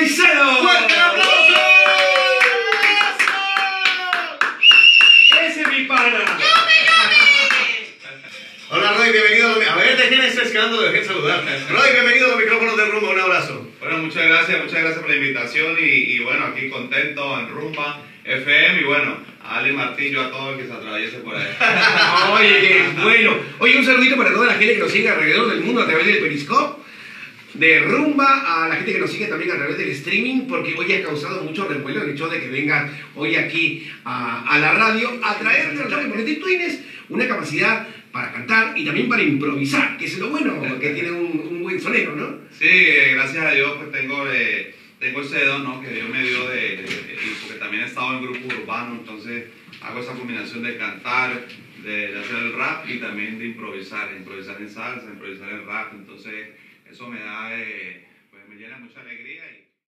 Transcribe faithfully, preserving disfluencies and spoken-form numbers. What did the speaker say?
Caicedo. ¡Fuerte el aplauso! ¡Ese es mi pana! Hola Roy, bienvenido a los... A ver, ¿de quién es ese escándalo? Dejé de saludar. Roy, bienvenido a los micrófonos de Rumba, un abrazo. Bueno, muchas gracias, muchas gracias por la invitación y, y bueno, aquí contento en Rumba F M y bueno, a Ali Martillo, a todo el que se atraviese por ahí. Oye, bueno. Oye, un saludito para toda la gente que nos sigue alrededor del mundo a través del Periscope, de Rumba, a la gente que nos sigue también a través del streaming, porque hoy ha causado mucho revuelo el hecho de que vengas hoy aquí a, a la radio a traernos, porque tú tienes una capacidad para cantar y también para improvisar, que es lo bueno que tiene un, un buen sonero, ¿no? Sí, eh, gracias a Dios pues tengo, eh, tengo ese don, ¿no? Que Dios me dio de, de, de, de- porque también he estado en grupo urbano, entonces hago esa combinación de cantar, de, de hacer el rap y también de improvisar, improvisar en salsa, improvisar en rap, entonces eso me da, eh, pues me llena mucha alegría y